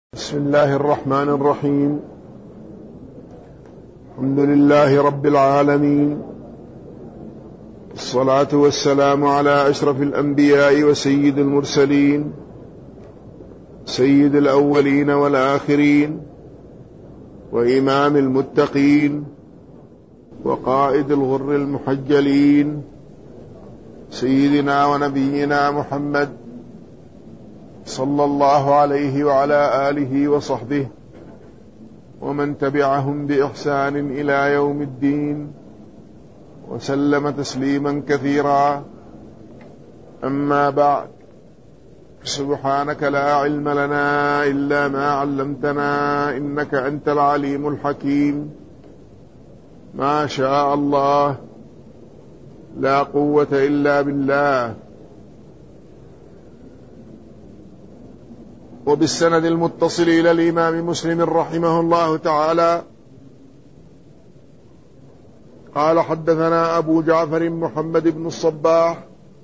بسم الله الرحمن الرحيم. الحمد لله رب العالمين، الصلاة والسلام على أشرف الأنبياء وسيد المرسلين، سيد الأولين والآخرين، وإمام المتقين، وقائد الغر المحجلين، سيدنا ونبينا محمد صلى الله عليه وعلى آله وصحبه ومن تبعهم بإحسان إلى يوم الدين، وسلم تسليما كثيرا. أما بعد، سبحانك لا علم لنا إلا ما علمتنا إنك أنت العليم الحكيم. ما شاء الله، لا قوة إلا بالله. وبالسند المتصل إلى الإمام مسلم رحمه الله تعالى قال: حدثنا أبو جعفر محمد بن الصباح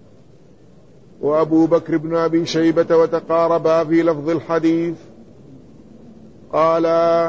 وأبو بكر بن أبي شيبة وتقاربا في لفظ الحديث. قال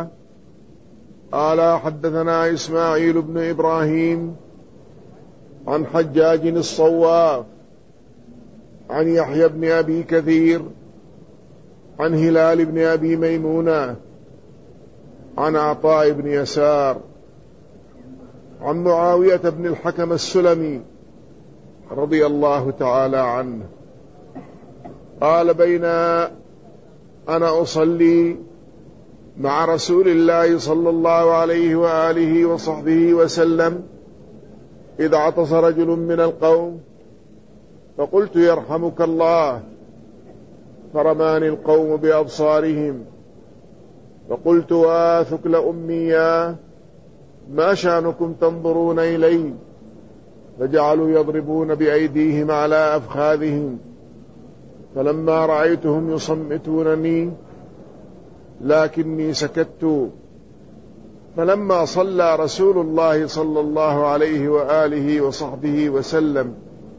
حدثنا إسماعيل بن إبراهيم عن حجاج الصواف عن يحيى بن أبي كثير عن هلال بن أبي ميمونة عن عطاء بن يسار عن معاوية بن الحكم السلمي رضي الله تعالى عنه قال: بين أنا أصلي مع رسول الله صلى الله عليه وآله وصحبه وسلم إذ عطس رجل من القوم فقلت: يرحمك الله، فرماني القوم بأبصارهم فقلت: واثك لأمي، ما شأنكم تنظرون إلي؟ فجعلوا يضربون بأيديهم على أفخاذهم، فلما رأيتهم يصمتونني لكني سكت. فلما صلى رسول الله صلى الله عليه وآله وصحبه وسلم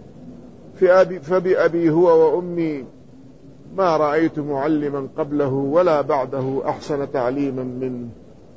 فبأبي هو وأمي ما رأيت معلما قبله ولا بعده أحسن تعليما منه،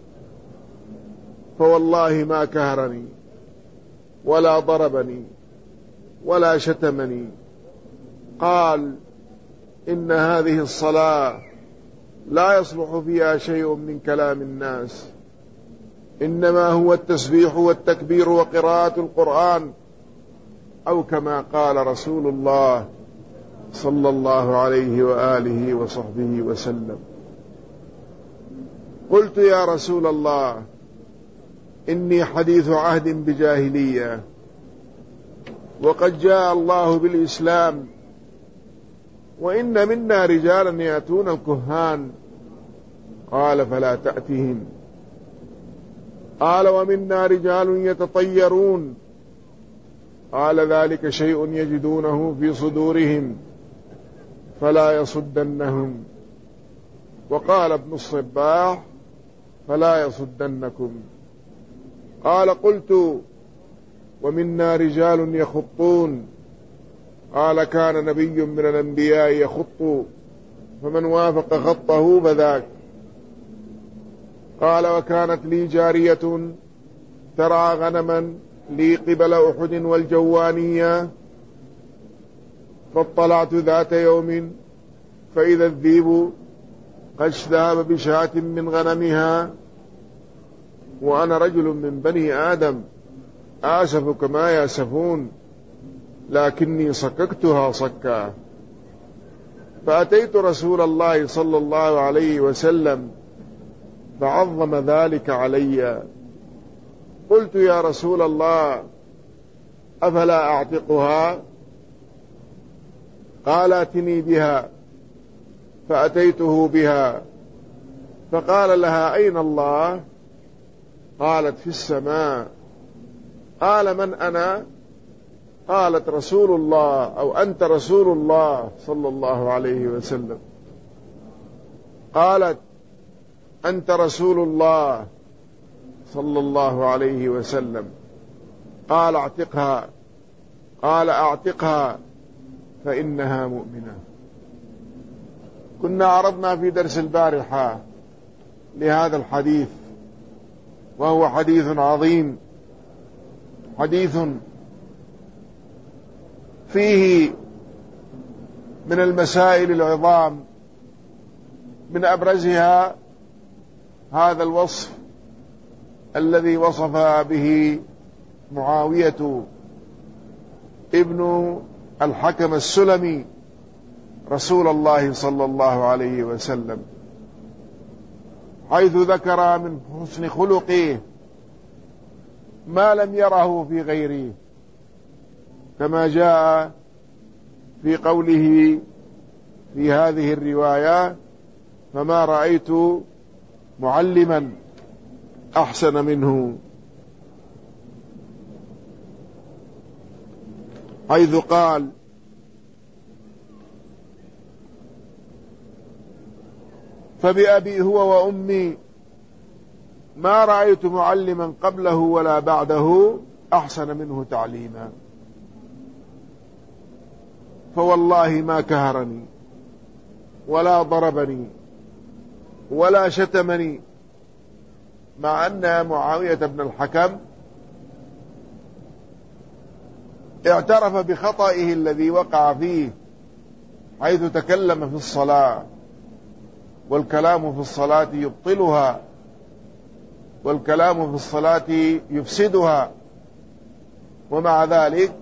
فوالله ما كهرني ولا ضربني ولا شتمني. قال: إن هذه الصلاة لا يصلح فيها شيء من كلام الناس، إنما هو التسبيح والتكبير وقراءة القرآن، أو كما قال رسول الله صلى الله عليه وآله وصحبه وسلم. قلت: يا رسول الله، إني حديث عهد بجاهلية، وقد جاء الله بالإسلام، وإن منا رجالا يأتون الكهان. قال: فلا تأتهم. قال: ومنا رجال يتطيرون. قال: ذلك شيء يجدونه في صدورهم فلا يصدنهم. وقال ابن الصباح: فلا يصدنكم. قال: قلت: ومنا رجال يخطون. قال: كان نبي من الأنبياء يخط، فمن وافق خطه فذاك. قال: وكانت لي جارية ترعى غنما لي قبل أحد والجوانية، فاطلعت ذات يوم فإذا الذيب قد ذهب بشاة من غنمها، وأنا رجل من بني آدم آسف كما ياسفون، لكني صككتها صكا. فأتيت رسول الله صلى الله عليه وسلم فعظم ذلك علي. قلت: يا رسول الله، أفلا أعتقها؟ قال: ائتني بها. فأتيته بها فقال لها: أين الله؟ قالت: في السماء. قال: من أنا؟ قالت: رسول الله، أو أنت رسول الله صلى الله عليه وسلم. قالت: أنت رسول الله صلى الله عليه وسلم. قال: اعتقها. قال: أعتقها فإنها مؤمنة. كنا عرضنا في درس البارحة لهذا الحديث، وهو حديث عظيم، حديث فيه من المسائل العظام، من أبرزها هذا الوصف الذي وصف به معاوية ابن الحكم السلمي رسول الله صلى الله عليه وسلم، حيث ذكر من حسن خلقه ما لم يره في غيره، كما جاء في قوله في هذه الرواية: فما رأيت معلما أحسن منه، حيث قال: فبأبي هو وأمي ما رأيت معلما قبله ولا بعده أحسن منه تعليما، فوالله ما كهرني ولا ضربني ولا شتمني، مع أن معاوية بن الحكم اعترف بخطئه الذي وقع فيه، حيث تكلم في الصلاة، والكلام في الصلاة يبطلها، والكلام في الصلاة يفسدها، ومع ذلك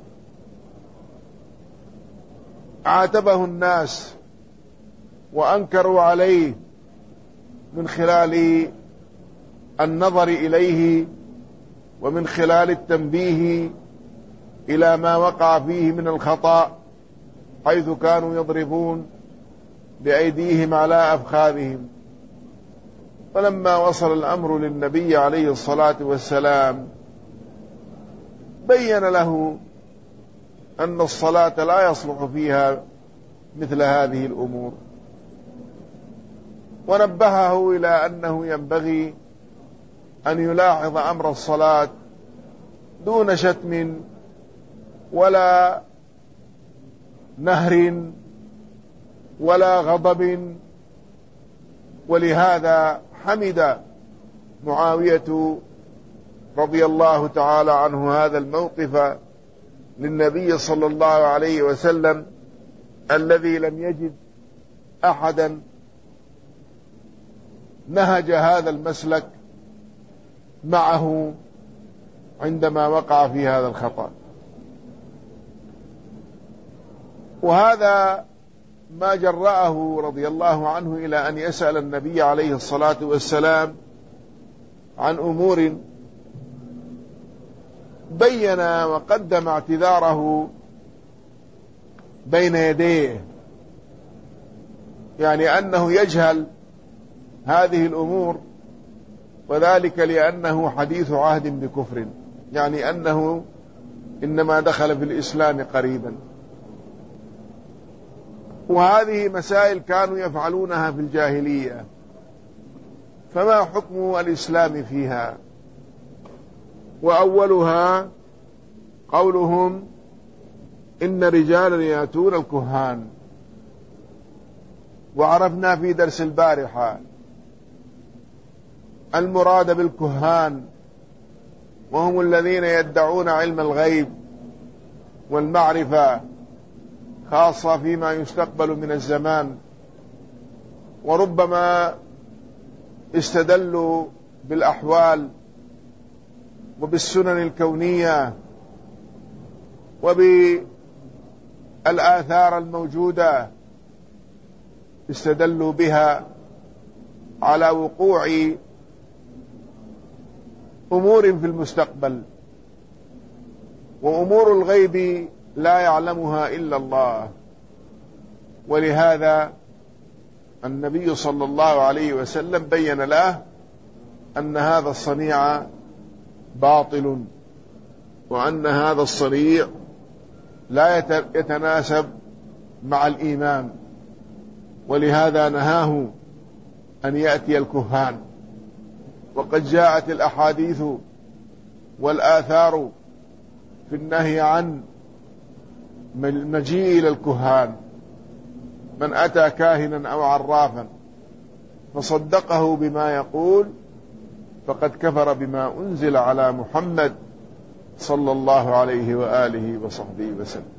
عاتبه الناس وأنكروا عليه من خلال النظر إليه ومن خلال التنبيه إلى ما وقع فيه من الخطأ، حيث كانوا يضربون بأيديهم على أفخاذهم. فلما وصل الأمر للنبي عليه الصلاة والسلام بين له أن الصلاة لا يصلح فيها مثل هذه الأمور، ونبهه إلى أنه ينبغي أن يلاحظ أمر الصلاة دون شتم ولا نهر ولا غضب. ولهذا حمد معاوية رضي الله تعالى عنه هذا الموقف للنبي صلى الله عليه وسلم، الذي لم يجد أحدا نهج هذا المسلك معه عندما وقع في هذا الخطأ. وهذا ما جرأه رضي الله عنه إلى أن يسأل النبي عليه الصلاة والسلام عن أمور، بين وقدم اعتذاره بين يديه، يعني أنه يجهل هذه الأمور، وذلك لأنه حديث عهد بكفر، يعني أنه إنما دخل في الإسلام قريبا. وهذه مسائل كانوا يفعلونها في الجاهلية، فما حكم الإسلام فيها؟ وأولها قولهم: إن رجالا يأتون الكهان. وعرفنا في درس البارحة المراد بالكهان وهم الذين يدعون علم الغيب والمعرفة، خاصة فيما يستقبل من الزمان، وربما استدلوا بالأحوال وبالسنن الكونية وبالآثار الموجودة، استدلوا بها على وقوع أمور في المستقبل، وأمور الغيب لا يعلمها إلا الله. ولهذا النبي صلى الله عليه وسلم بين له أن هذا الصنيع باطل، وأن هذا الصنيع لا يتناسب مع الإيمان، ولهذا نهاه أن يأتي الكهان. وقد جاءت الأحاديث والآثار في النهي عن المجيء إلى الكهان، من أتى كاهنا أو عرافا فصدقه بما يقول فقد كفر بما أنزل على محمد صلى الله عليه وآله وصحبه وسلم.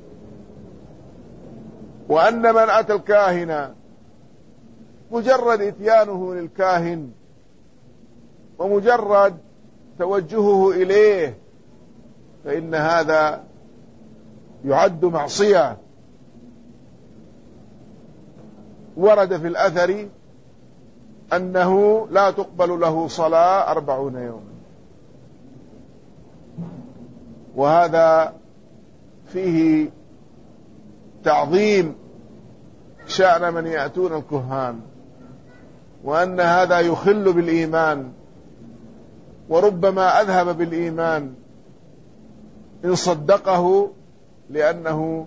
وأن من أتى الكاهن مجرد إتيانه للكاهن ومجرد توجهه إليه فإن هذا يعد معصية. ورد في الأثر أنه لا تقبل له صلاة 40 يوما، وهذا فيه تعظيم شأن من يأتون الكهان، وأن هذا يخل بالإيمان وربما أذهب بالإيمان إن صدقه، لأنه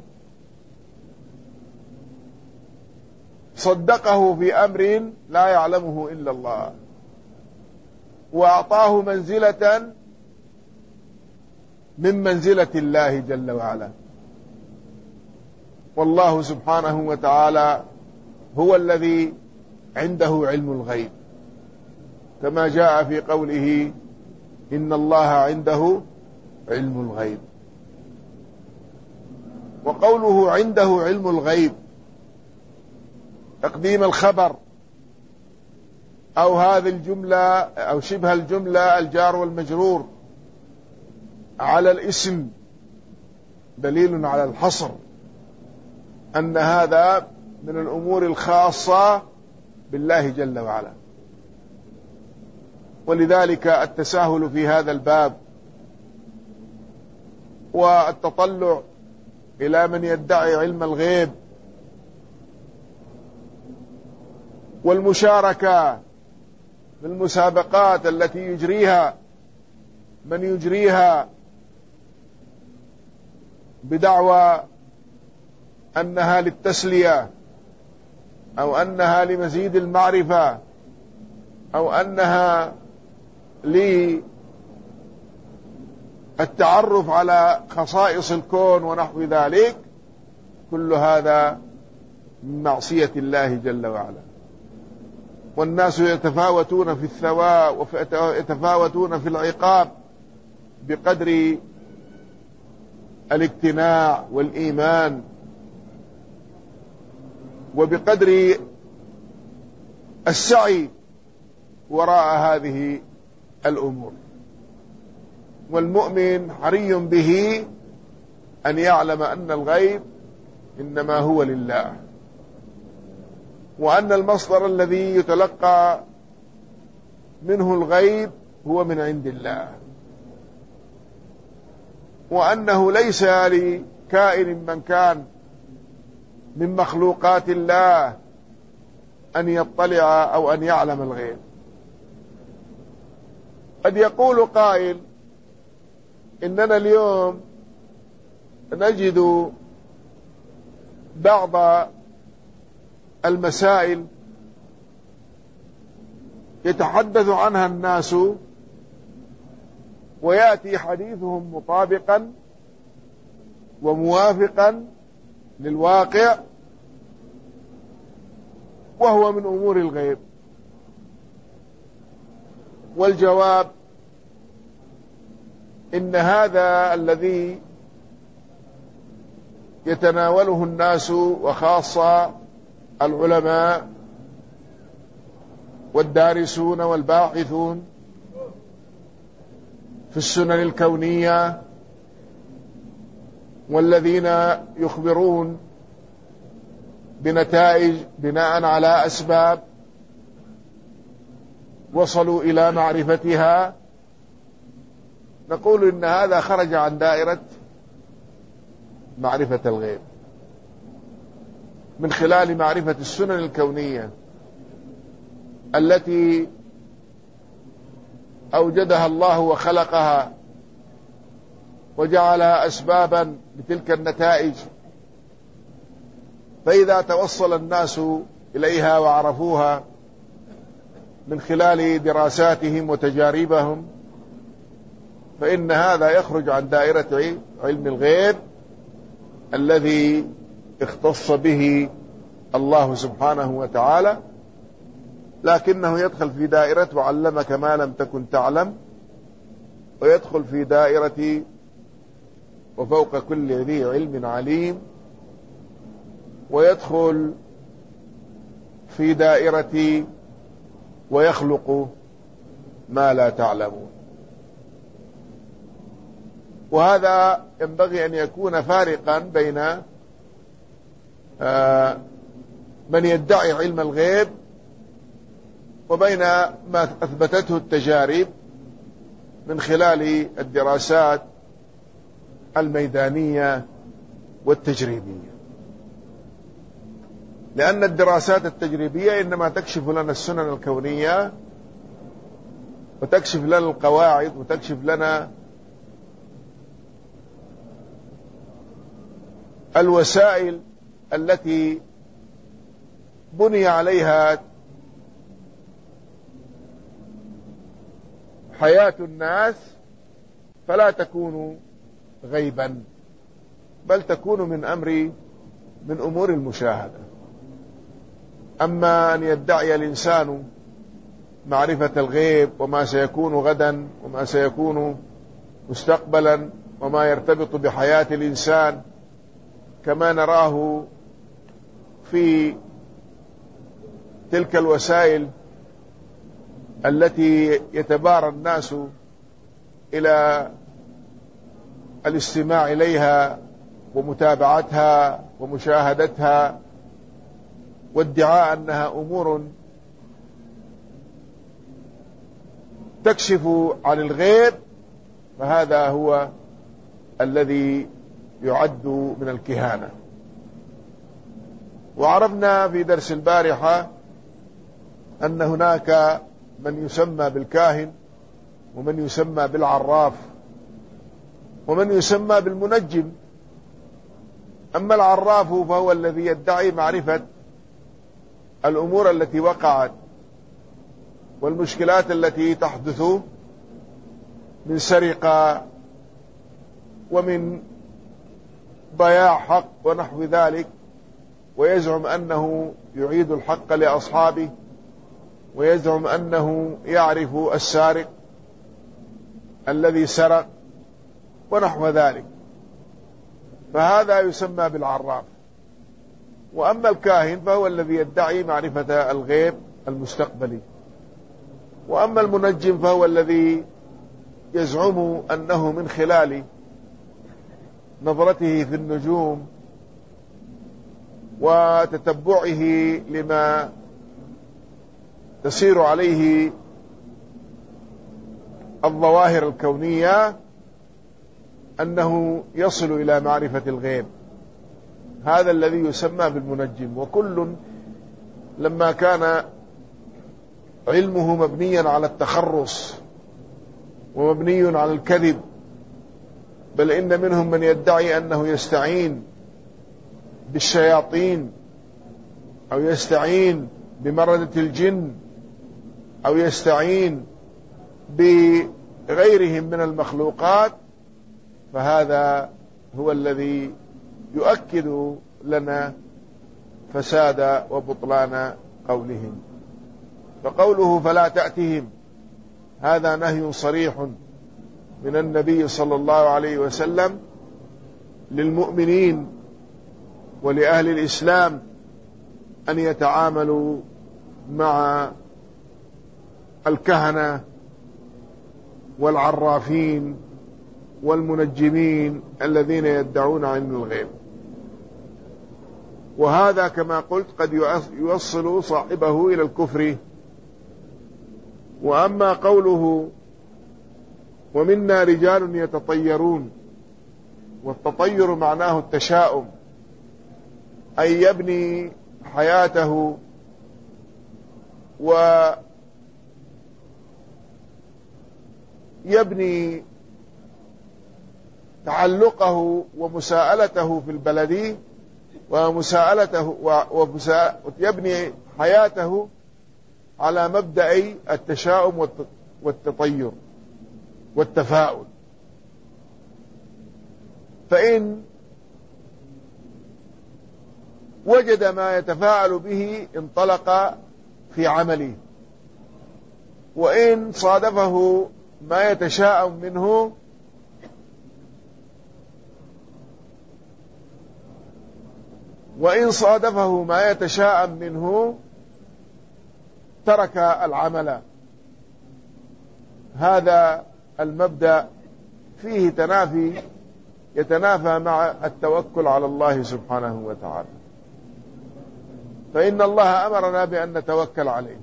صدقه في أمر لا يعلمه إلا الله، وأعطاه منزلة من منزلة الله جل وعلا. والله سبحانه وتعالى هو الذي عنده علم الغيب، كما جاء في قوله إن الله عنده علم الغيب. وقوله عنده علم الغيب تقديم الخبر أو هذه الجملة أو شبه الجملة الجار والمجرور على الاسم دليل على الحصر، أن هذا من الأمور الخاصة بالله جل وعلا. ولذلك التساهل في هذا الباب والتطلع إلى من يدعي علم الغيب والمشاركة في المسابقات التي يجريها من يجريها بدعوى أنها للتسلية أو أنها لمزيد المعرفة أو أنها للتعرف على خصائص الكون ونحو ذلك، كل هذا من معصية الله جل وعلا. والناس يتفاوتون في الثواب ويتفاوتون في العقاب بقدر الاقتناع والإيمان وبقدر السعي وراء هذه الأمور. والمؤمن حري به أن يعلم أن الغيب إنما هو لله، وأن المصدر الذي يتلقى منه الغيب هو من عند الله، وأنه ليس لكائن من كان من مخلوقات الله أن يطلع أو أن يعلم الغيب. قد يقول قائل إننا اليوم نجد بعض المسائل يتحدث عنها الناس ويأتي حديثهم مطابقا وموافقا للواقع، وهو من أمور الغيب. والجواب إن هذا الذي يتناوله الناس وخاصة العلماء والدارسون والباحثون في السنن الكونية والذين يخبرون بنتائج بناء على أسباب وصلوا إلى معرفتها، نقول إن هذا خرج عن دائرة معرفة الغيب من خلال معرفة السنن الكونية التي أوجدها الله وخلقها وجعلها أسبابا لتلك النتائج. فإذا توصل الناس إليها وعرفوها من خلال دراساتهم وتجاربهم فإن هذا يخرج عن دائرة علم الغيب الذي اختص به الله سبحانه وتعالى، لكنه يدخل في دائرة وعلمك ما لم تكن تعلم، ويدخل في دائرة وفوق كل ذي علم عليم، ويدخل في دائرة ويخلق ما لا تعلمون. وهذا ينبغي أن يكون فارقا بين من يدعي علم الغيب وبين ما أثبتته التجارب من خلال الدراسات الميدانية والتجريبية. لأن الدراسات التجريبية إنما تكشف لنا السنن الكونية، وتكشف لنا القواعد، وتكشف لنا الوسائل التي بني عليها حياة الناس، فلا تكون غيبا، بل تكون من أمور المشاهدة. أما أن يدعي الإنسان معرفة الغيب وما سيكون غدا وما سيكون مستقبلا وما يرتبط بحياة الإنسان كما نراه في تلك الوسائل التي يتبارى الناس إلى الاستماع إليها ومتابعتها ومشاهدتها، وادعاء أنها أمور تكشف عن الغيب، فهذا هو الذي يعد من الكهانة. وعرفنا في درس البارحة أن هناك من يسمى بالكاهن، ومن يسمى بالعراف، ومن يسمى بالمنجم. أما العراف فهو الذي يدعي معرفة الأمور التي وقعت والمشكلات التي تحدث من سرقة ومن ضياع حق ونحو ذلك، ويزعم أنه يعيد الحق لأصحابه، ويزعم أنه يعرف السارق الذي سرق ونحو ذلك، فهذا يسمى بالعراف. وأما الكاهن فهو الذي يدعي معرفة الغيب المستقبلي. وأما المنجم فهو الذي يزعم أنه من خلال نظرته في النجوم وتتبعه لما تسير عليه الظواهر الكونية أنه يصل إلى معرفة الغيب. هذا الذي يسمى بالمنجم. وكل لما كان علمه مبنيا على التخرص ومبني على الكذب، بل إن منهم من يدعي أنه يستعين بالشياطين أو يستعين بمردة الجن أو يستعين بغيرهم من المخلوقات، فهذا هو الذي يؤكد لنا فساد وبطلان قولهم. فقوله فلا تأتهم هذا نهي صريح من النبي صلى الله عليه وسلم للمؤمنين ولأهل الإسلام أن يتعاملوا مع الكهنة والعرافين والمنجمين الذين يدعون علم الغيب. وهذا كما قلت قد يوصل صاحبه إلى الكفر. وأما قوله ومنا رجال يتطيرون، والتطير معناه التشاؤم، أي يبني حياته ويبني تعلقه ومساءلته في البلد ويبني حياته على مبدأ التشاؤم والتطير والتفاؤل. فإن وجد ما يتفاعل به انطلق في عمله، وإن صادفه ما يتشاءم منه ترك العمل. هذا المبدأ فيه يتنافى مع التوكل على الله سبحانه وتعالى، فإن الله أمرنا بأن نتوكل عليه،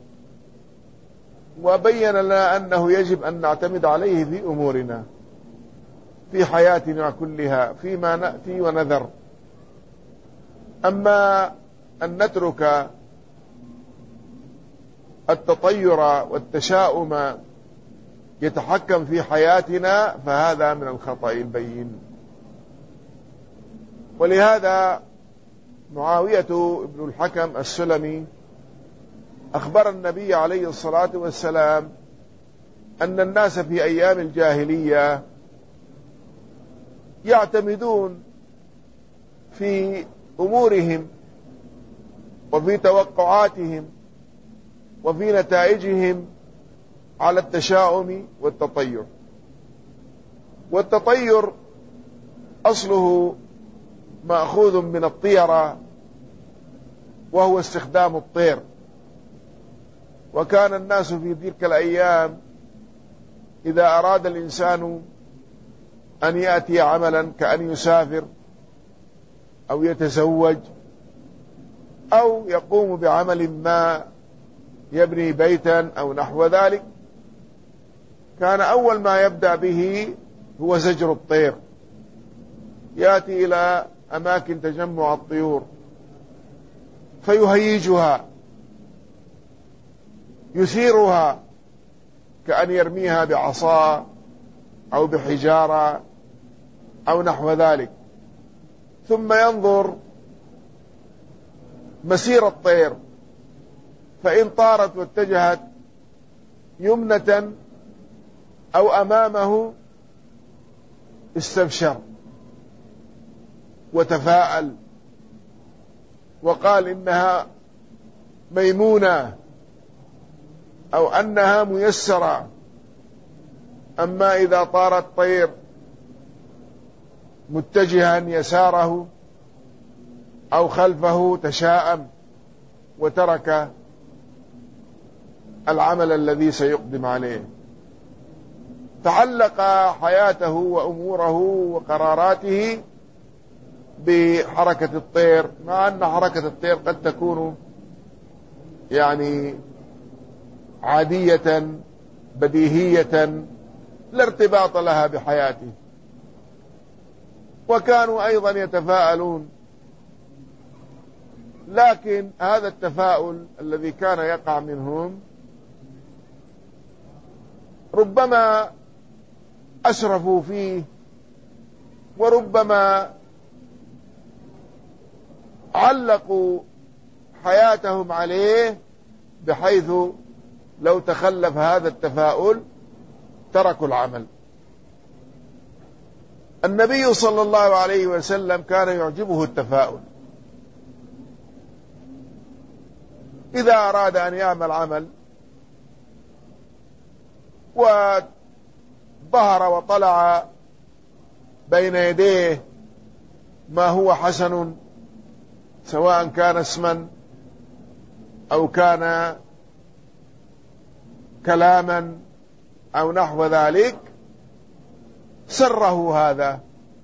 وبين لنا أنه يجب أن نعتمد عليه في أمورنا في حياتنا كلها فيما نأتي ونذر. أما أن نترك التطير والتشاؤم يتحكم في حياتنا فهذا من الخطأ البين. ولهذا معاوية بن الحكم السلمي أخبر النبي عليه الصلاة والسلام أن الناس في أيام الجاهلية يعتمدون في أمورهم وفي توقعاتهم وفي نتائجهم على التشاؤم والتطير. والتطير أصله مأخوذ من الطيرة، وهو استخدام الطير. وكان الناس في تلك الأيام إذا أراد الإنسان أن يأتي عملا كأن يسافر أو يتزوج أو يقوم بعمل ما يبني بيتا أو نحو ذلك، كان أول ما يبدأ به هو زجر الطير. يأتي إلى أماكن تجمع الطيور فيهيجها، يثيرها كأن يرميها بعصا أو بحجارة أو نحو ذلك، ثم ينظر مسير الطير، فإن طارت واتجهت يمنة أو أمامه استبشر وتفاءل وقال إنها ميمونة أو أنها ميسرة. أما إذا طار الطير متجها يساره أو خلفه تشاءم وترك العمل الذي سيقدم عليه. تعلق حياته وأموره وقراراته بحركة الطير، مع أن حركة الطير قد تكون يعني عادية بديهية لا ارتباط لها بحياته. وكانوا أيضا يتفاءلون، لكن هذا التفاؤل الذي كان يقع منهم ربما أسرفوا فيه، وربما علقوا حياتهم عليه بحيث لو تخلف هذا التفاؤل تركوا العمل. النبي صلى الله عليه وسلم كان يعجبه التفاؤل. إذا أراد أن يعمل عمل وظهر وطلع بين يديه ما هو حسن، سواء كان اسما أو كان كلاما أو نحو ذلك، سره هذا،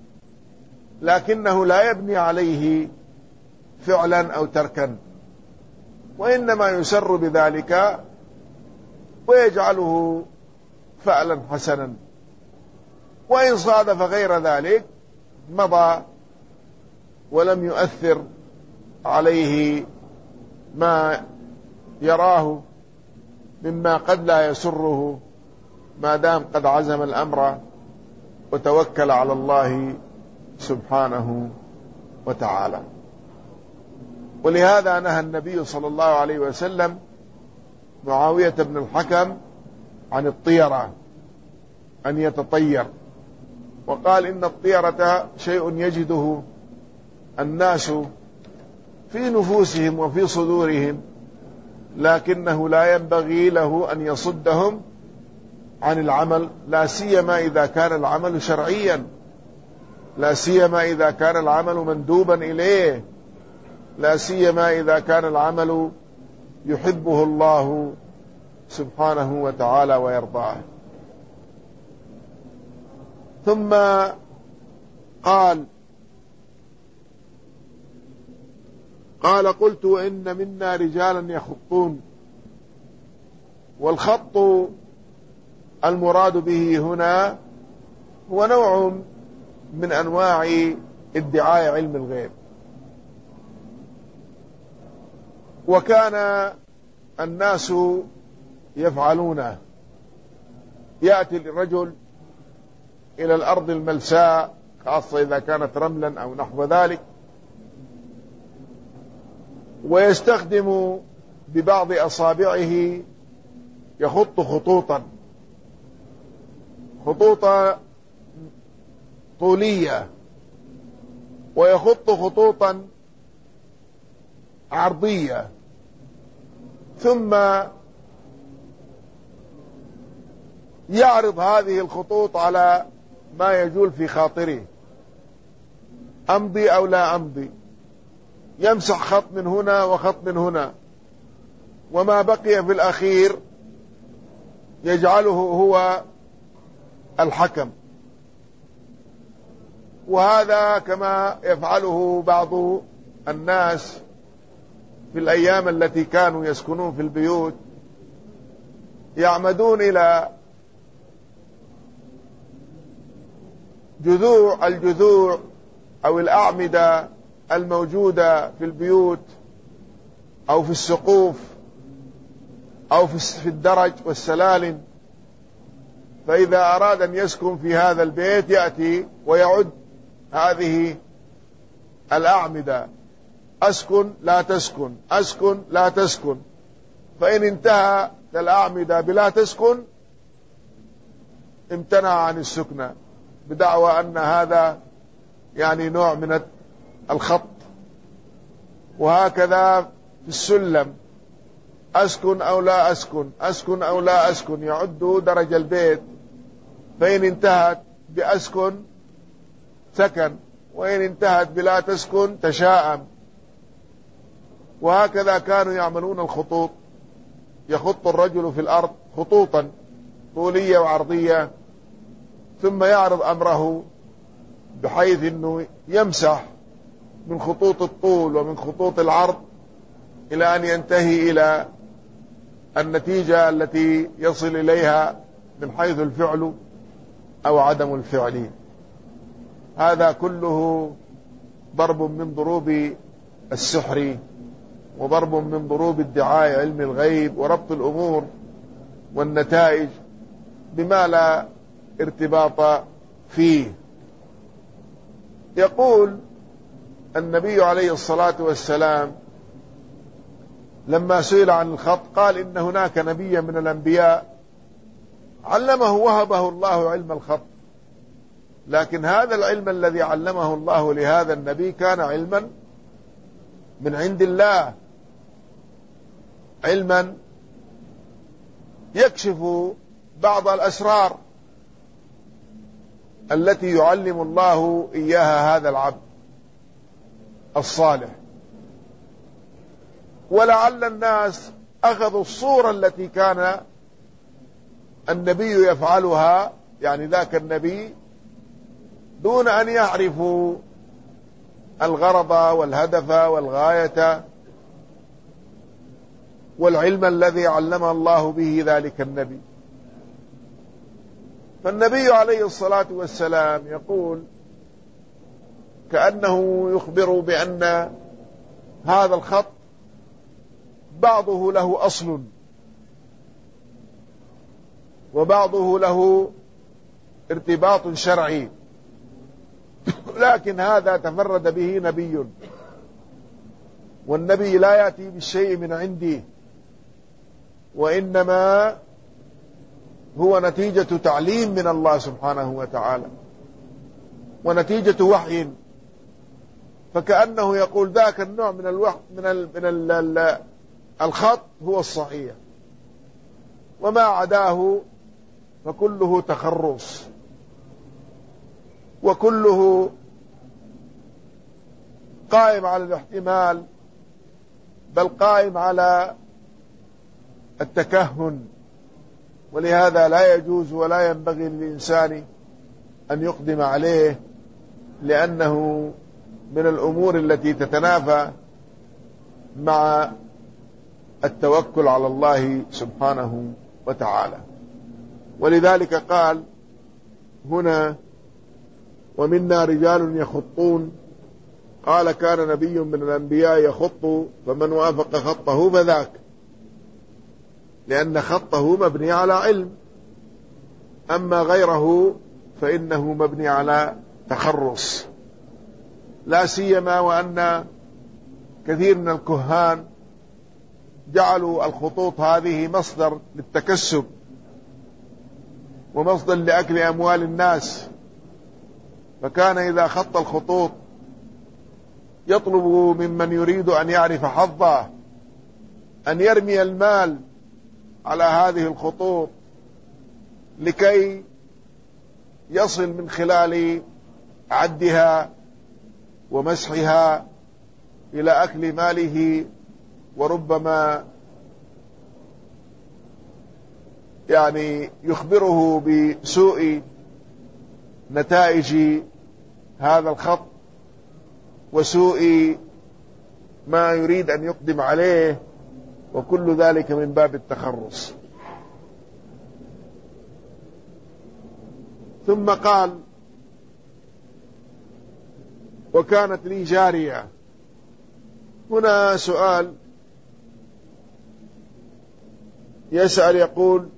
لكنه لا يبني عليه فعلا أو تركا، وإنما يسر بذلك ويجعله فعلا حسنا. وإن صادف غير ذلك مضى ولم يؤثر عليه ما يراه مما قد لا يسره، ما دام قد عزم الأمر وتوكل على الله سبحانه وتعالى. ولهذا نهى النبي صلى الله عليه وسلم معاوية بن الحكم عن الطيرة، أن يتطير، وقال إن الطيرة شيء يجده الناس في نفوسهم وفي صدورهم، لكنه لا ينبغي له أن يصدهم عن العمل، لا سيما إذا كان العمل شرعيا، لا سيما إذا كان العمل مندوبا إليه، لا سيما إذا كان العمل يحبه الله سبحانه وتعالى ويرضاه. ثم قال قلت إن منا رجالا يخطون. والخط المراد به هنا هو نوع من أنواع ادعاء علم الغيب. وكان الناس يفعلونه، يأتي الرجل إلى الأرض الملساء خاصة إذا كانت رملا أو نحو ذلك، ويستخدم ببعض أصابعه يخط خطوطا طولية، ويخط خطوطا عرضية، ثم يعرض هذه الخطوط على ما يجول في خاطره، أمضي أو لا أمضي، يمسح خط من هنا وخط من هنا، وما بقي في الأخير يجعله هو الحكم. وهذا كما يفعله بعض الناس في الأيام التي كانوا يسكنون في البيوت، يعمدون إلى الجذوع أو الأعمدة الموجودة في البيوت أو في السقوف أو في الدرج والسلالم، فإذا أراد أن يسكن في هذا البيت يأتي ويعد هذه الأعمدة، أسكن لا تسكن، أسكن لا تسكن، فإن انتهى الأعمدة بلا تسكن امتنع عن السكنة، بدعوى أن هذا يعني نوع من الخط. وهكذا في السلم، أسكن أو لا أسكن، أسكن أو لا أسكن، يعد درج البيت، فإن انتهت بأسكن سكن، وإن انتهت بلا تسكن تشاءم. وهكذا كانوا يعملون الخطوط، يخط الرجل في الأرض خطوطا طولية وعرضية، ثم يعرض أمره بحيث أنه يمسح من خطوط الطول ومن خطوط العرض إلى أن ينتهي إلى النتيجة التي يصل إليها من حيث الفعل أو عدم الفعل. هذا كله ضرب من ضروب السحر، وضرب من ضروب ادعاء علم الغيب، وربط الأمور والنتائج بما لا ارتباط فيه. يقول النبي عليه الصلاة والسلام لما سئل عن الخط قال إن هناك نبيا من الأنبياء علمه وهبه الله علم الخط، لكن هذا العلم الذي علمه الله لهذا النبي كان علما من عند الله، علما يكشف بعض الأسرار التي يعلم الله إياها هذا العبد الصالح. ولعل الناس أخذوا الصورة التي كان النبي يفعلها، يعني ذاك النبي، دون أن يعرفوا الغرض والهدف والغاية والعلم الذي علم الله به ذلك النبي. فالنبي عليه الصلاة والسلام يقول كأنه يخبر بأن هذا الخط بعضه له أصل وبعضه له ارتباط شرعي، لكن هذا تفرد به نبي، والنبي لا يأتي بالشيء من عنده، وإنما هو نتيجة تعليم من الله سبحانه وتعالى، ونتيجة وحي فكأنه يقول ذاك النوع من الخط هو الصحيح، وما عداه فكله تخرص، وكله قائم على الاحتمال، بل قائم على التكهن. ولهذا لا يجوز ولا ينبغي للإنسان أن يقدم عليه، لأنه من الأمور التي تتنافى مع التوكل على الله سبحانه وتعالى. ولذلك قال هنا: ومنا رجال يخطون. قال: كان نبي من الأنبياء يخط، فمن وافق خطه فذاك، لأن خطه مبني على علم، أما غيره فإنه مبني على تخرص، لا سيما وأن كثير من الكهان جعلوا الخطوط هذه مصدر للتكسب ومصدر لأكل أموال الناس، فكان إذا خط الخطوط يطلب ممن يريد أن يعرف حظه أن يرمي المال على هذه الخطوط لكي يصل من خلال عدها ومسحها إلى أكل ماله، وربما يخبره بسوء نتائج هذا الخط وسوء ما يريد أن يقدم عليه، وكل ذلك من باب التخرص. ثم قال: وكانت لي جارية. هنا سؤال يسأل يقول: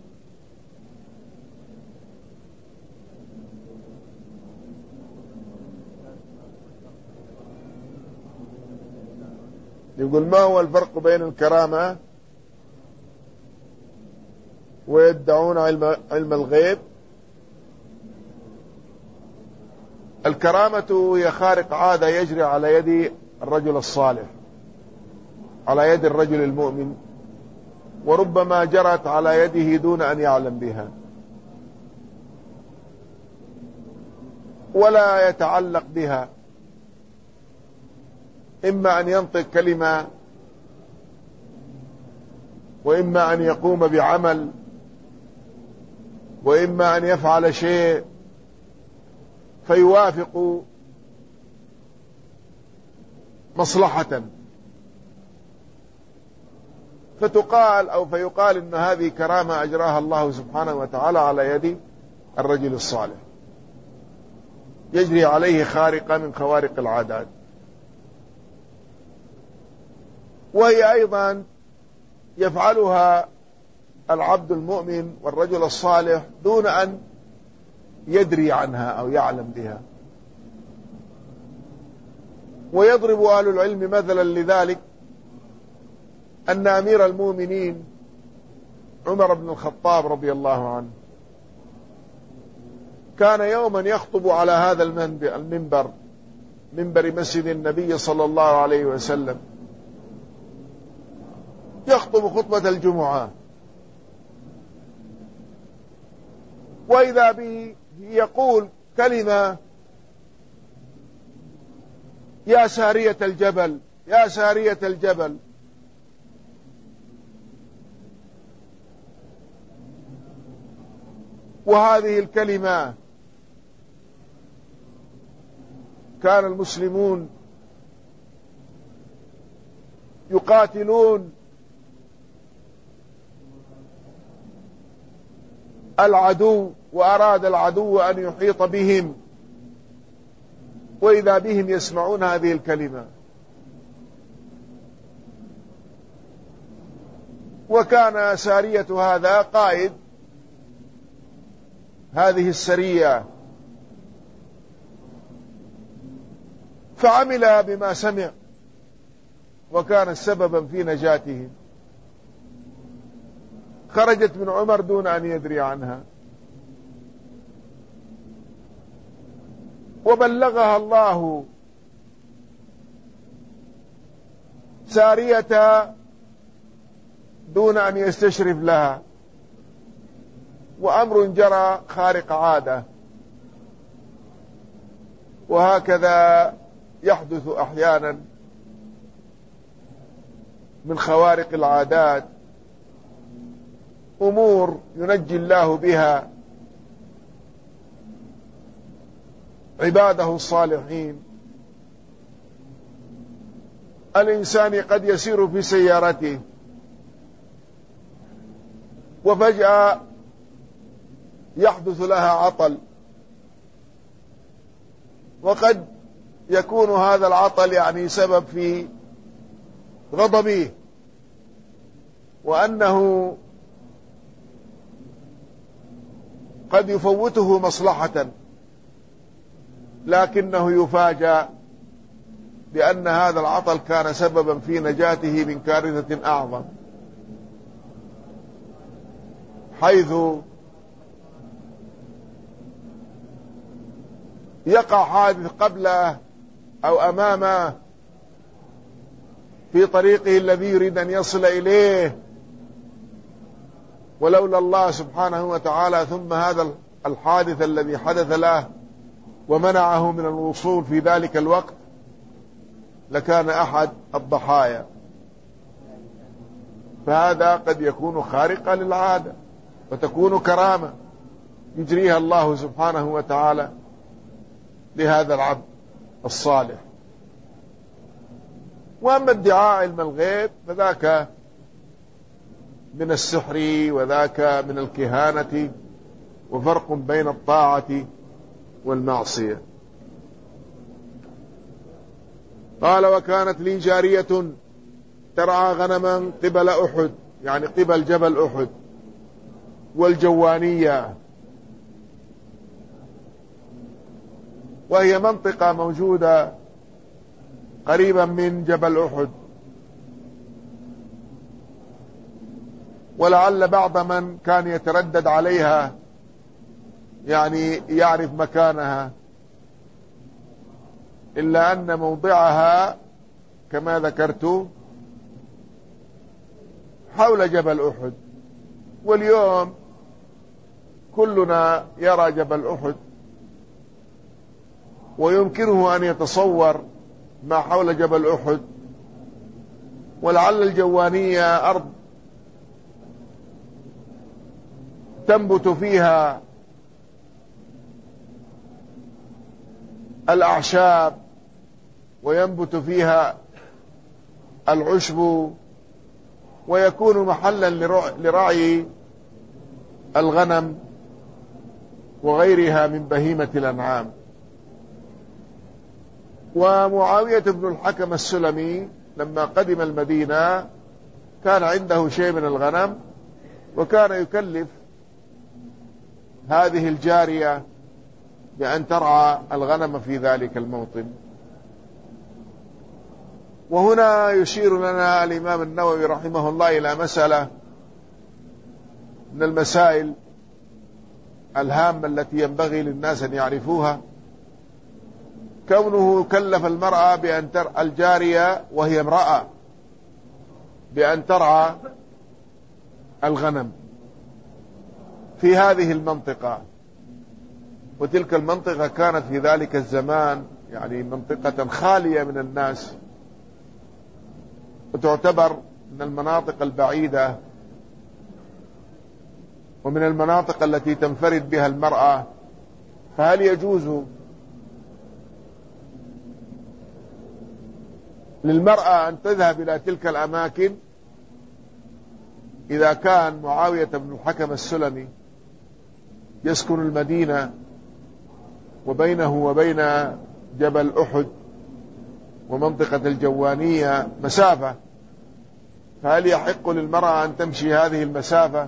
ما هو الفرق بين الكرامة ويدعون علم الغيب؟ الكرامة هي خارق عادة يجري على يد الرجل الصالح، على يد الرجل المؤمن، وربما جرت على يده دون أن يعلم بها، ولا يتعلق بها، إما أن ينطق كلمة، وإما أن يقوم بعمل، وإما أن يفعل شيء فيوافق مصلحة، فتقال أو فيقال إن هذه كرامة أجراها الله سبحانه وتعالى على يد الرجل الصالح، يجري عليه خارقة من خوارق العادات. وهي أيضا يفعلها العبد المؤمن والرجل الصالح دون أن يدري عنها أو يعلم بها. ويضرب أهل العلم مثلا لذلك أن أمير المؤمنين عمر بن الخطاب رضي الله عنه كان يوما يخطب على هذا المنبر، منبر مسجد النبي صلى الله عليه وسلم، يخطب خطبة الجمعة، وإذا به يقول كلمة: يا سارية الجبل، يا سارية الجبل. وهذه الكلمة كان المسلمون يقاتلون العدو، وأراد العدو أن يحيط بهم، وإذا بهم يسمعون هذه الكلمة. وكان سارية هذا قائد هذه السرية، فعمل بما سمع وكان سببا في نجاتهم. خرجت من عمر دون أن يدري عنها، وبلغها الله سارية دون أن يستشرف لها، وأمر جرى خارق عادة. وهكذا يحدث أحيانا من خوارق العادات أمور ينجي الله بها عباده الصالحين. الإنسان قد يسير في سيارته وفجأة يحدث لها عطل، وقد يكون هذا العطل يعني سبب في غضبه، وأنه قد يفوته مصلحة، لكنه يفاجأ بأن هذا العطل كان سببا في نجاته من كارثة أعظم، حيث يقع حادث قبله أو أمامه في طريقه الذي يريد أن يصل إليه، ولولا الله سبحانه وتعالى ثم هذا الحادث الذي حدث له ومنعه من الوصول في ذلك الوقت لكان أحد الضحايا. فهذا قد يكون خارقا للعادة، وتكون كرامة يجريها الله سبحانه وتعالى لهذا العبد الصالح. وأما ادعاء علم الغيب فذاك من السحر، وذاك من الكهانة، وفرق بين الطاعة والمعصية. قال: وكانت لي جارية ترعى غنما قبل أحد، يعني قبل جبل أحد والجوانية، وهي منطقة موجودة قريبا من جبل أحد، ولعل بعض من كان يتردد عليها يعني يعرف مكانها، إلا أن موضعها كما ذكرت حول جبل أحد. واليوم كلنا يرى جبل أحد ويمكنه أن يتصور ما حول جبل أحد، ولعل الجوانية أرض تنبت فيها الأعشاب وينبت فيها العشب، ويكون محلا لرعي الغنم وغيرها من بهيمة الأنعام. ومعاوية بن الحكم السلمي لما قدم المدينة كان عنده شيء من الغنم، وكان يكلف هذه الجارية بأن ترعى الغنم في ذلك الموطن. وهنا يشير لنا الإمام النووي رحمه الله إلى مسألة من المسائل الهامة التي ينبغي للناس أن يعرفوها، كونه كلف المرأة بأن ترعى الجارية وهي امرأة بأن ترعى الغنم في هذه المنطقة. وتلك المنطقة كانت في ذلك الزمان يعني منطقة خالية من الناس، وتعتبر من المناطق البعيدة ومن المناطق التي تنفرد بها المرأة. فهل يجوز للمرأة أن تذهب إلى تلك الأماكن إذا كان معاوية بن الحكم السلمي يسكن المدينة وبينه وبين جبل أحد ومنطقة الجوانية مسافة؟ فهل يحق للمرأة أن تمشي هذه المسافة؟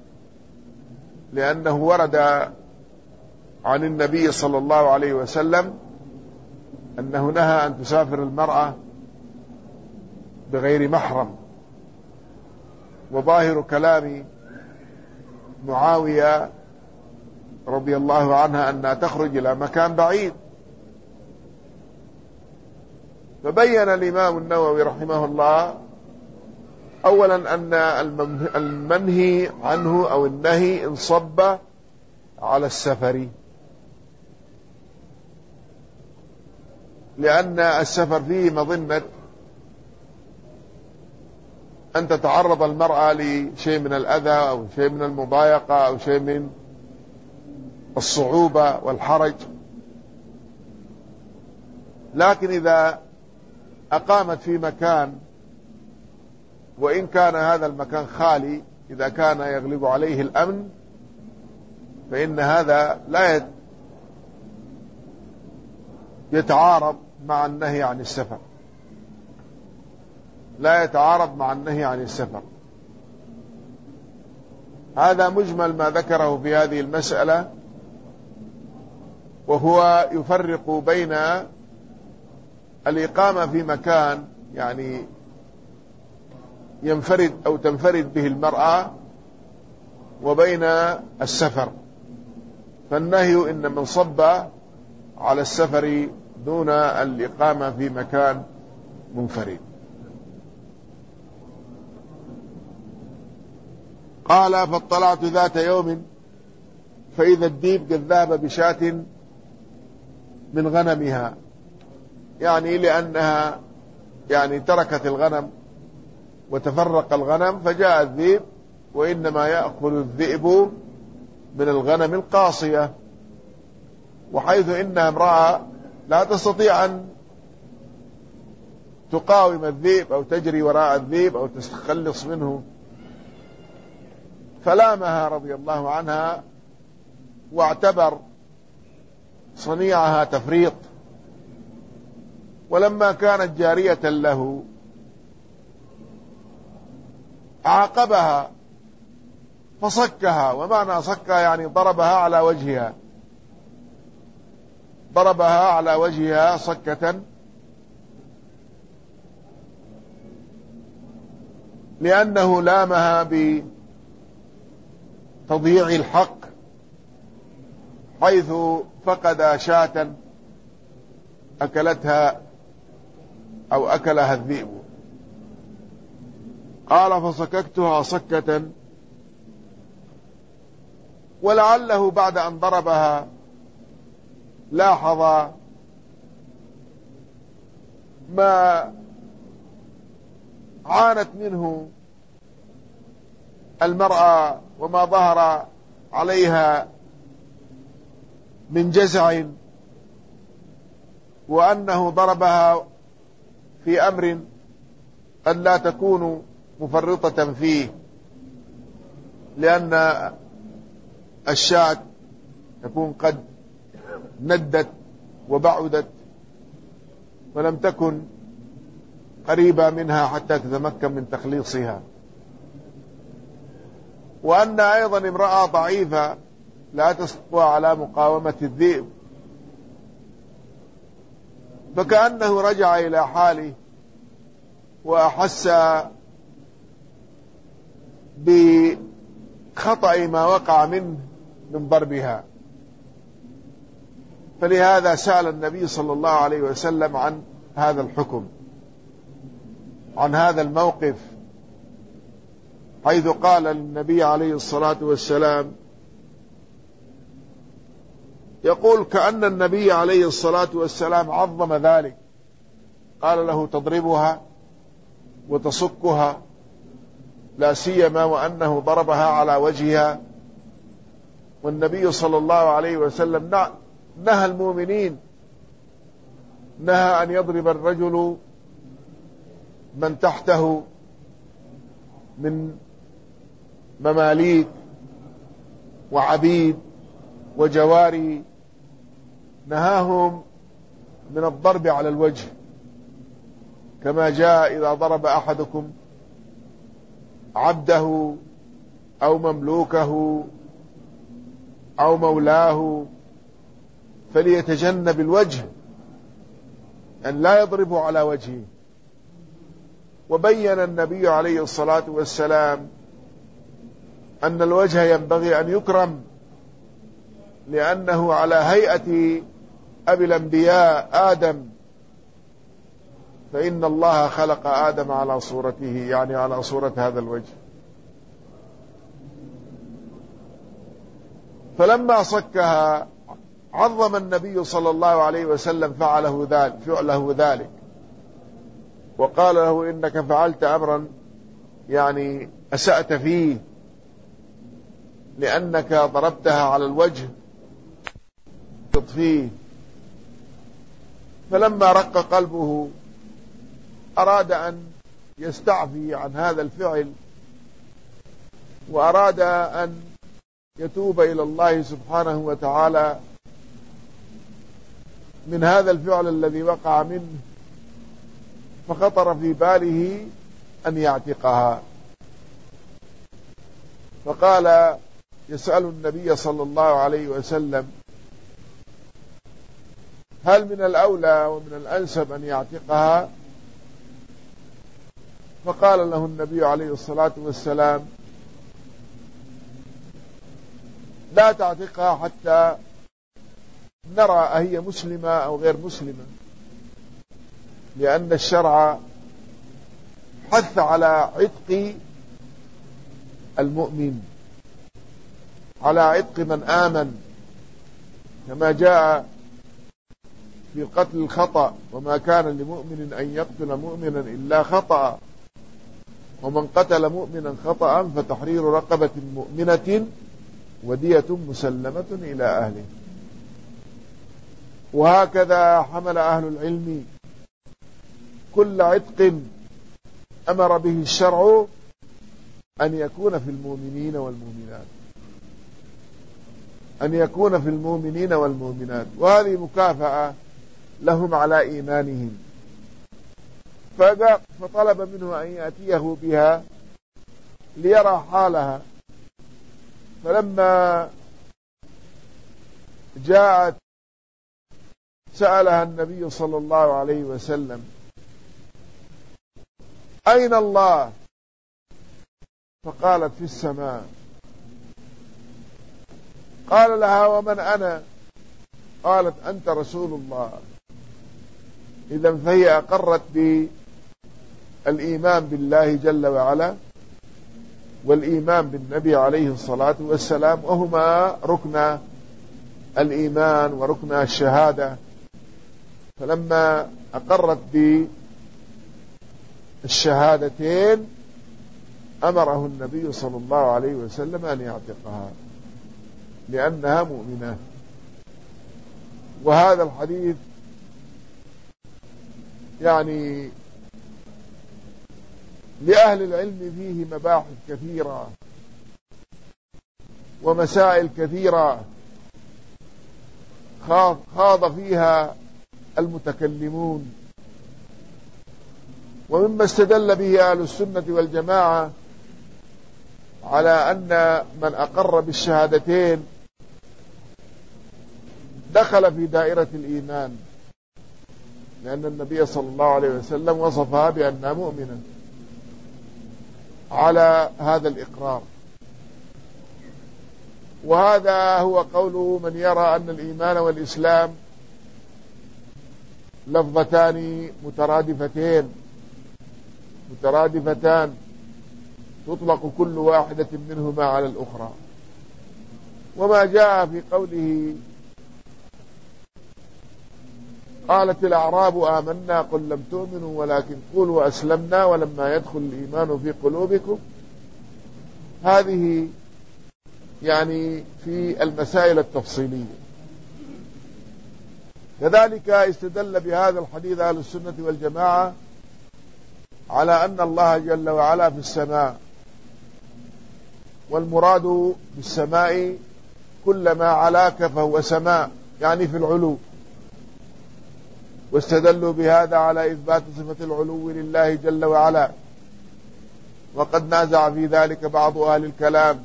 لأنه ورد عن النبي صلى الله عليه وسلم أنه نهى أن تسافر المرأة بغير محرم. وظاهر كلام معاوية رضي الله عنها أنها تخرج إلى مكان بعيد. فبين الإمام النووي رحمه الله أولا أن المنهي عنه أو النهي انصب على السفر، لأن السفر فيه مظنة أن تتعرض المرأة لشيء من الأذى أو شيء من المضايقة أو شيء من الصعوبة والحرج. لكن إذا أقامت في مكان وإن كان هذا المكان خالي، إذا كان يغلب عليه الأمن، فإن هذا لا يتعارض مع النهي عن السفر، لا يتعارض مع النهي عن السفر. هذا مجمل ما ذكره في هذه المسألة، وهو يفرق بين الإقامة في مكان يعني ينفرد أو تنفرد به المرأة وبين السفر. فالنهي إنما انصب على السفر دون الإقامة في مكان منفرد. قال: فاطلعت ذات يوم فإذا الديب قد ذهب بشاة من غنمها، يعني لأنها يعني تركت الغنم وتفرق الغنم، فجاء الذئب، وإنما يأكل الذئب من الغنم القاصية، وحيث إنها امرأة لا تستطيع أن تقاوم الذئب أو تجري وراء الذئب أو تتخلص منه، فلامها رضي الله عنها واعتبر صنيعها تفريط. ولما كانت جارية له عاقبها فصكها، ومعنى صكها يعني ضربها على وجهها، ضربها على وجهها صكة، لأنه لامها بتضييع الحق، حيث فقد شاة أكلتها أو أكلها الذئب. قال: فصككتها صكة، ولعله بعد أن ضربها لاحظ ما عانت منه المرأة وما ظهر عليها من جزع، وأنه ضربها في أمر أن لا تكون مفرطة فيه، لأن الشاة تكون قد ندت وبعدت ولم تكن قريبة منها حتى تتمكن من تخليصها، وأن أيضا امرأة ضعيفة لا تستطيع على مقاومة الذئب، فكأنه رجع إلى حاله وأحس بخطأ ما وقع منه من ضربها، فلهذا سأل النبي صلى الله عليه وسلم عن هذا الحكم، عن هذا الموقف، حيث قال للنبي عليه الصلاة والسلام، يقول كأن النبي عليه الصلاة والسلام عظم ذلك، قال له: تضربها وتصكها، لا سيما وأنه ضربها على وجهها. والنبي صلى الله عليه وسلم نهى المؤمنين، نهى أن يضرب الرجل من تحته من مماليك وعبيد وجواري، نهاهم من الضرب على الوجه، كما جاء: إذا ضرب أحدكم عبده أو مملوكه أو مولاه فليتجنب الوجه، أن لا يضربه على وجهه. وبين النبي عليه الصلاة والسلام أن الوجه ينبغي أن يكرم، لأنه على هيئة أبي الأنبياء آدم، فإن الله خلق آدم على صورته، يعني على صورة هذا الوجه. فلما صكها عظم النبي صلى الله عليه وسلم فعله ذلك، وقال له: إنك فعلت أمرا يعني أسأت فيه، لأنك ضربتها على الوجه تطفيه. فلما رق قلبه أراد أن يستعفي عن هذا الفعل، وأراد أن يتوب إلى الله سبحانه وتعالى من هذا الفعل الذي وقع منه، فخطر في باله أن يعتقها، فقال يسأل النبي صلى الله عليه وسلم: هل من الأولى ومن الأنسب أن يعتقها؟ فقال له النبي عليه الصلاة والسلام: لا تعتقها حتى نرى أهي مسلمة أو غير مسلمة، لأن الشرع حث على عتق المؤمن، على عتق من آمن، كما جاء في قتل الخطأ: وما كان لمؤمن أن يقتل مؤمنا إلا خطأ، ومن قتل مؤمنا خطأ فتحرير رقبة مؤمنة ودية مسلمة إلى أهله. وهكذا حمل أهل العلم كل عتق أمر به الشرع أن يكون في المؤمنين والمؤمنات، أن يكون في المؤمنين والمؤمنات، وهذه مكافأة لهم على إيمانهم. فطلب منه أن يأتيه بها ليرى حالها. فلما جاءت سألها النبي صلى الله عليه وسلم: أين الله؟ فقالت: في السماء. قال لها: ومن أنا؟ قالت: أنت رسول الله. إذا فهي أقرت بالإيمان بالله جل وعلا والإيمان بالنبي عليه الصلاة والسلام، وهما ركن الإيمان وركن الشهادة. فلما أقرت بالشهادتين أمره النبي صلى الله عليه وسلم أن يعتقها لأنها مؤمنة. وهذا الحديث يعني لأهل العلم فيه مباحث كثيرة ومسائل كثيرة خاض فيها المتكلمون. ومما استدل به أهل السنة والجماعة على أن من أقر بالشهادتين دخل في دائرة الإيمان، لأن النبي صلى الله عليه وسلم وصفها بأنها مؤمنة على هذا الإقرار. وهذا هو قول من يرى أن الإيمان والإسلام لفظتان مترادفتان تطلق كل واحدة منهما على الأخرى. وما جاء في قوله: قالت الأعراب آمنا قل لم تؤمنوا ولكن قولوا أسلمنا ولما يدخل الإيمان في قلوبكم، هذه يعني في المسائل التفصيلية. كذلك استدل بهذا الحديث أهل السنة والجماعة على أن الله جل وعلا في السماء، والمراد بالسماء كل ما علاك فهو سماء، يعني في العلو. واستدلوا بهذا على إثبات صفة العلو لله جل وعلا، وقد نازع في ذلك بعض أهل الكلام.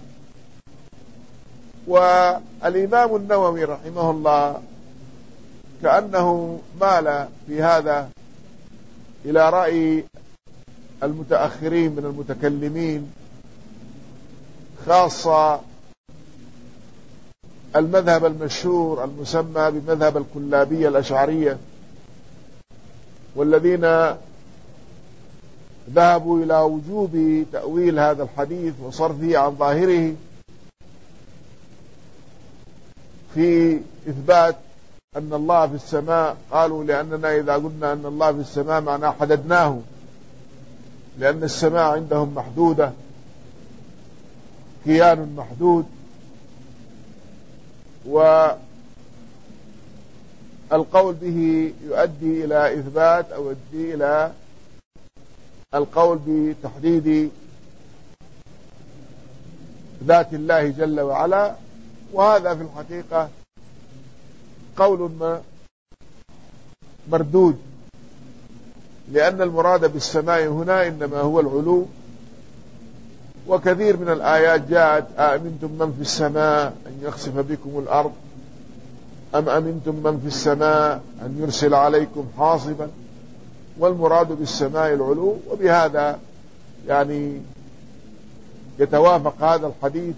والإمام النووي رحمه الله كأنه مال في هذا إلى رأي المتأخرين من المتكلمين، خاصة المذهب المشهور المسمى بمذهب الكلابية الأشعرية، والذين ذهبوا إلى وجوب تأويل هذا الحديث وصرفه عن ظاهره في إثبات أن الله في السماء. قالوا لأننا إذا قلنا أن الله في السماء معناه حددناه، لأن السماء عندهم محدودة، كيان محدود، والقول به يؤدي إلى إثبات أو يؤدي إلى القول بتحديد ذات الله جل وعلا، وهذا في الحقيقة قول مردود، لأن المراد بالسماء هنا إنما هو العلو. وكثير من الآيات جاءت أأمنتم من في السماء أن يخسف بكم الأرض أم أمنتم من في السماء أن يرسل عليكم حاصبا، والمراد بالسماء العلو. وبهذا يعني يتوافق هذا الحديث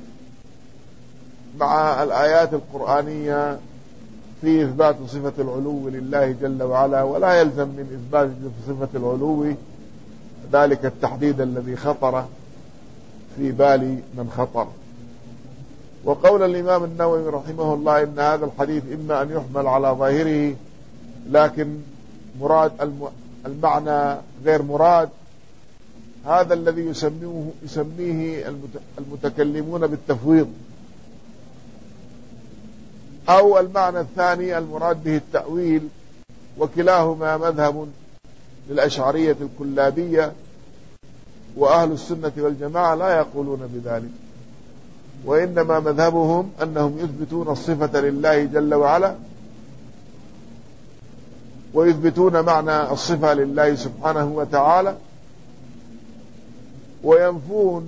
مع الآيات القرآنية في إثبات صفة العلو لله جل وعلا، ولا يلزم من إثبات صفة العلو ذلك التحديد الذي خطر في بال من خطر. وقول الإمام النووي رحمه الله إن هذا الحديث إما أن يحمل على ظاهره لكن مراد المعنى غير مراد، هذا الذي يسميه المتكلمون بالتفويض، أو المعنى الثاني المراد به التأويل، وكلاهما مذهب للأشعرية الكلابية، وأهل السنة والجماعة لا يقولون بذلك، وإنما مذهبهم أنهم يثبتون الصفة لله جل وعلا، ويثبتون معنى الصفة لله سبحانه وتعالى، وينفون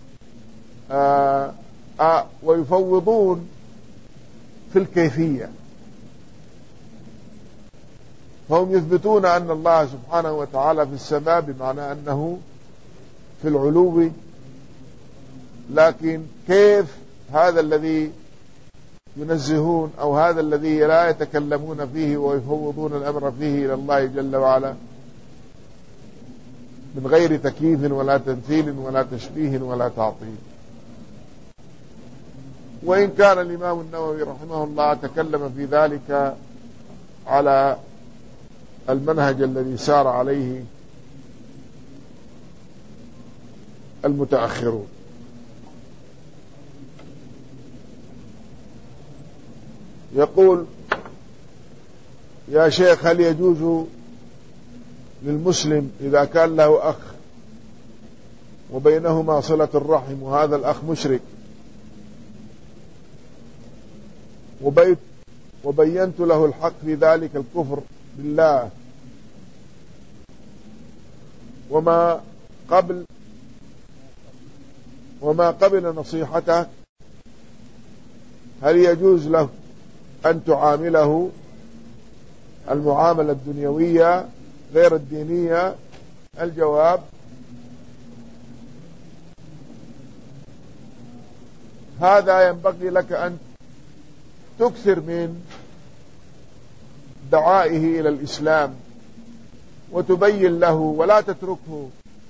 ويفوضون في الكيفية. فهم يثبتون أن الله سبحانه وتعالى في السماء بمعنى أنه في العلو، لكن كيف هذا الذي ينزهون أو هذا الذي لا يتكلمون فيه ويفوضون الأمر فيه إلى الله جل وعلا من غير تكييف ولا تمثيل ولا تشبيه ولا تعطيل. وإن كان الإمام النووي رحمه الله تكلم في ذلك على المنهج الذي سار عليه المتأخرون. يقول: يا شيخ، هل يجوز للمسلم إذا كان له أخ وبينهما صلة الرحم وهذا الأخ مشرك وبينت له الحق في ذلك الكفر بالله وما قبل نصيحته، هل يجوز له أن تعامله المعاملة الدنيوية غير الدينية؟ الجواب: هذا ينبغي لك أن تكثر من دعائه إلى الإسلام وتبين له ولا تتركه،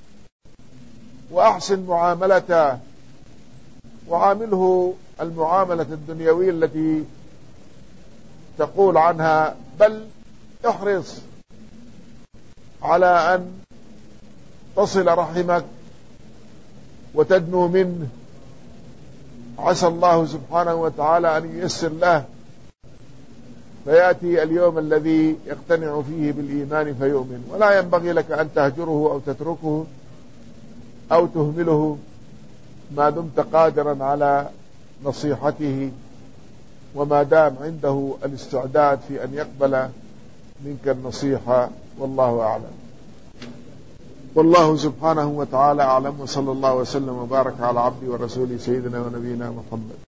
وأحسن معاملته، وعامله المعاملة الدنيوية التي تقول عنها، بل احرص على أن تصل رحمك وتدنو منه، عسى الله سبحانه وتعالى أن ييسر له فيأتي اليوم الذي يقتنع فيه بالإيمان فيؤمن. ولا ينبغي لك أن تهجره أو تتركه أو تهمله ما دمت قادرا على نصيحته، وما دام عنده الاستعداد في أن يقبل منك النصيحة. والله أعلم. والله سبحانه وتعالى أعلم، وصلى الله وسلم وبارك على عبده ورسوله سيدنا ونبينا محمد.